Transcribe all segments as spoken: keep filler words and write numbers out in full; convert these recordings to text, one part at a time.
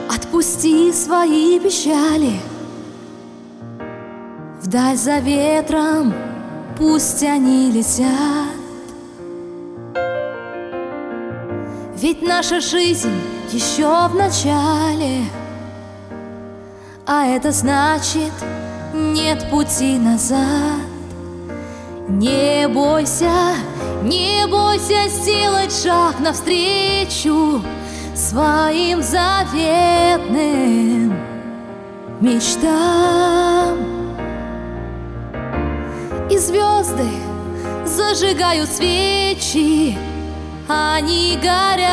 Отпусти свои печали вдаль за ветром, пусть они летят. Ведь наша жизнь еще в начале, а это значит, нет пути назад. Не бойся, не бойся сделать шаг навстречу своим заветным мечтам. И звезды зажигают свечи, они горят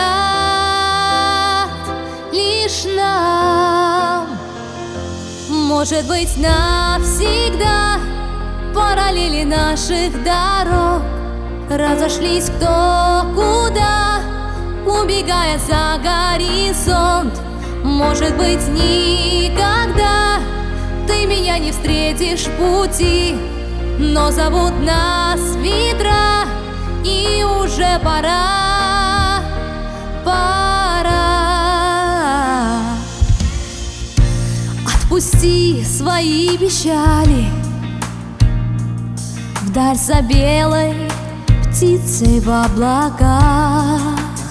лишь нам. Может быть, навсегда параллели наших дорог разошлись кто куда, убегая за горизонт. Может быть, никогда ты меня не встретишь в пути, но зовут нас ветра, и уже пора, пора. Отпусти свои печали вдаль за белой птицей в облаках.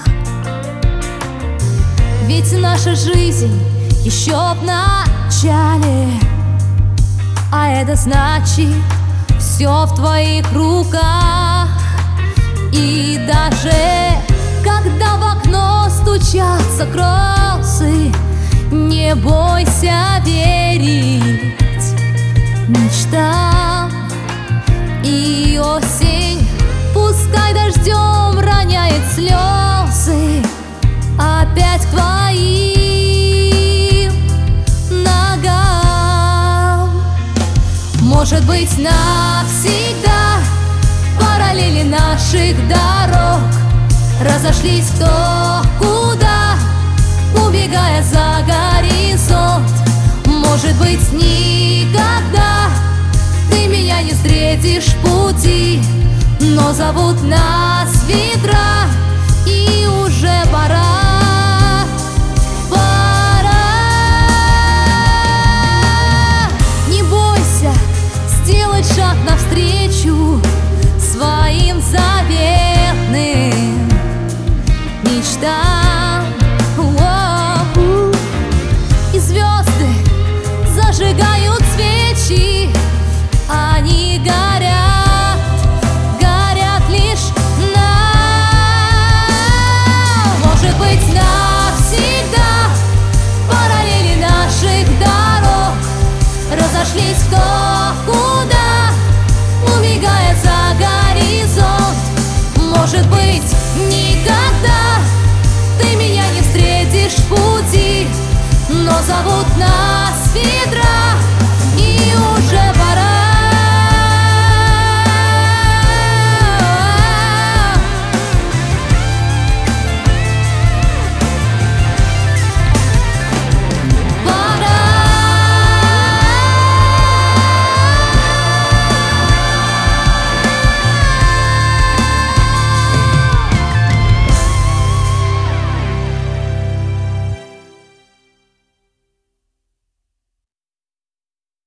Ведь наша жизнь еще в начале, а это значит, все в твоих руках. И даже когда в окно стучатся кроссы, не бойся верить мечтам. И осень пускай дождем роняет слезы опять к твоим ногам. Может быть, навсегда параллели наших дорог разошлись кто куда, убегая за горизонт. Может быть, никогда ты меня не встретишь в пути, но зовут нас ветра, и уже пора, пора. Не бойся сделать шаг навстречу своим заветным мечтам. О-о-о. И звезды зажигают свечи, они горят, горят лишь нам. Может быть, навсегда параллели наших дорог разошлись кто куда, убегая за горизонт. Может быть,